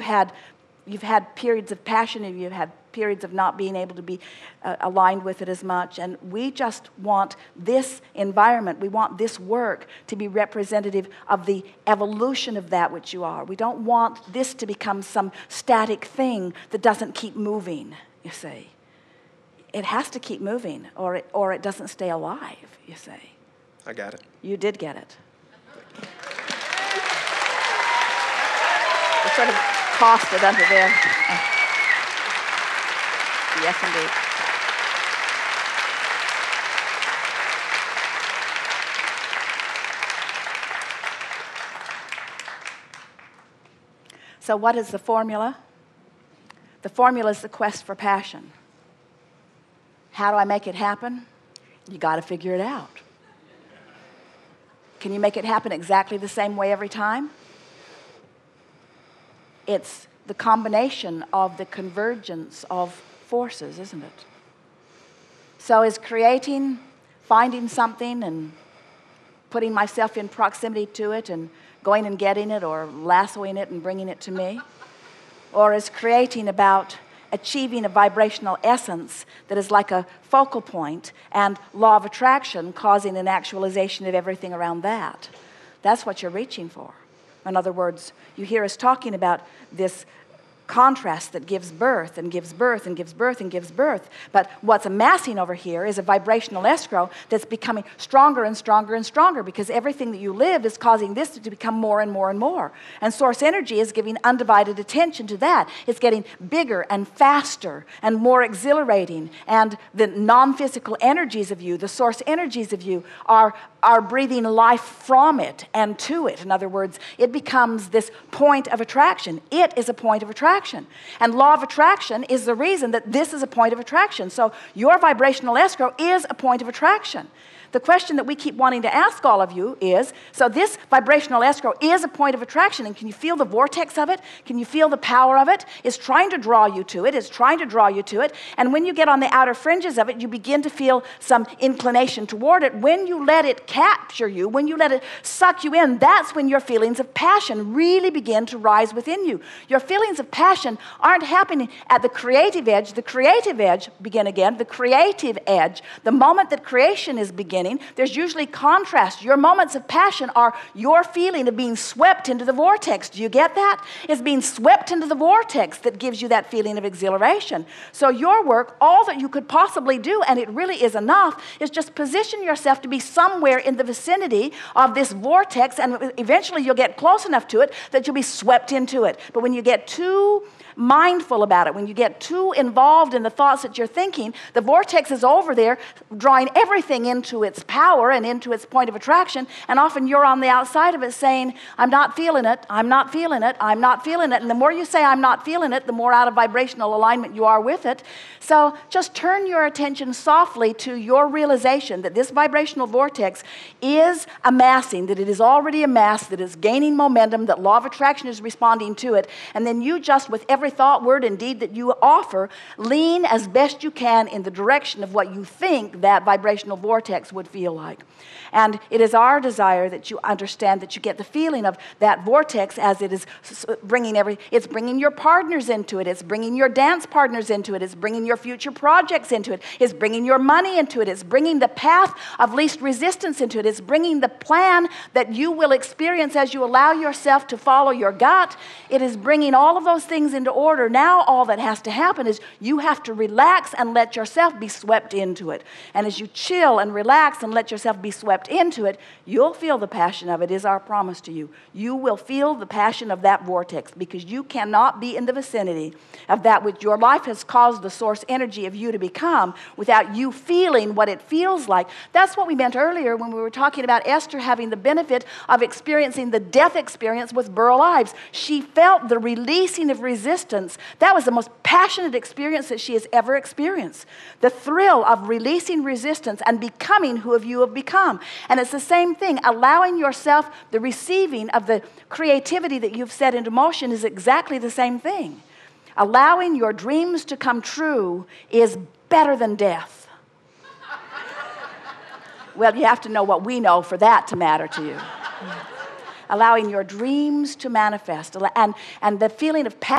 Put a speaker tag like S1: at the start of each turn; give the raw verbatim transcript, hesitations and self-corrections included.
S1: had, you've had periods of passion, and you've had periods of not being able to be uh, aligned with it as much. And we just want this environment, we want this work to be representative of the evolution of that which you are. We don't want this to become some static thing that doesn't keep moving, you see. It has to keep moving, or it, or it doesn't stay alive, you see.
S2: I got it.
S1: You did get it. We sort of tossed it under there. Yes, indeed. So what is the formula? The formula is the quest for passion. How do I make it happen? You got to figure it out. Can you make it happen exactly the same way every time? It's the combination of the convergence of forces, isn't it? So is creating, finding something and putting myself in proximity to it and going and getting it or lassoing it and bringing it to me? Or is creating about achieving a vibrational essence that is like a focal point and law of attraction causing an actualization of everything around that? That's what you're reaching for. In other words, you hear us talking about this contrast that gives birth and gives birth and gives birth and gives birth. But what's amassing over here is a vibrational escrow that's becoming stronger and stronger and stronger, because everything that you live is causing this to become more and more and more. And source energy is giving undivided attention to that. It's getting bigger and faster and more exhilarating. And the non-physical energies of you, the source energies of you, are, are breathing life from it and to it. In other words, it becomes this point of attraction. It is a point of attraction. And law of attraction is the reason that this is a point of attraction. So your vibrational escrow is a point of attraction. The question that we keep wanting to ask all of you is, so this vibrational escrow is a point of attraction, and can you feel the vortex of it? Can you feel the power of it? It's trying to draw you to it. It's trying to draw you to it. And when you get on the outer fringes of it, you begin to feel some inclination toward it. When you let it capture you, when you let it suck you in, that's when your feelings of passion really begin to rise within you. Your feelings of passion aren't happening at the creative edge. The creative edge, begin again, the creative edge, the moment that creation is beginning, there's usually contrast. Your moments of passion are your feeling of being swept into the vortex. Do you get that? It's being swept into the vortex that gives you that feeling of exhilaration. So your work, all that you could possibly do, and it really is enough, is just position yourself to be somewhere in the vicinity of this vortex, and eventually you'll get close enough to it that you'll be swept into it. But when you get too mindful about it, when you get too involved in the thoughts that you're thinking, the vortex is over there drawing everything into its power and into its point of attraction, and often you're on the outside of it saying, I'm not feeling it, I'm not feeling it, I'm not feeling it. And the more you say I'm not feeling it, the more out of vibrational alignment you are with it. So just turn your attention softly to your realization that this vibrational vortex is amassing, that it is already amassed, that it's gaining momentum, that law of attraction is responding to it, and then you just, with every thought, word, and deed that you offer, lean as best you can in the direction of what you think that vibrational vortex would feel like. And it is our desire that you understand that you get the feeling of that vortex as it is bringing every, it's bringing your partners into it, it's bringing your dance partners into it, it's bringing your future projects into it, it's bringing your money into it, it's bringing the path of least resistance into it, it's bringing the plan that you will experience as you allow yourself to follow your gut. It is bringing all of those things into order. Now all that has to happen is you have to relax and let yourself be swept into it. And as you chill and relax and let yourself be swept into it, you'll feel the passion of it, is our promise to you. You will feel the passion of that vortex, because you cannot be in the vicinity of that which your life has caused the source energy of you to become without you feeling what it feels like. That's what we meant earlier when we were talking about Esther having the benefit of experiencing the death experience with Burl Ives. She felt the releasing of resistance. That was the most passionate experience that she has ever experienced. The thrill of releasing resistance and becoming who you have become. And it's the same thing. Allowing yourself the receiving of the creativity that you've set into motion is exactly the same thing. Allowing your dreams to come true is better than death. Well, you have to know what we know for that to matter to you. Allowing your dreams to manifest, and, and the feeling of passion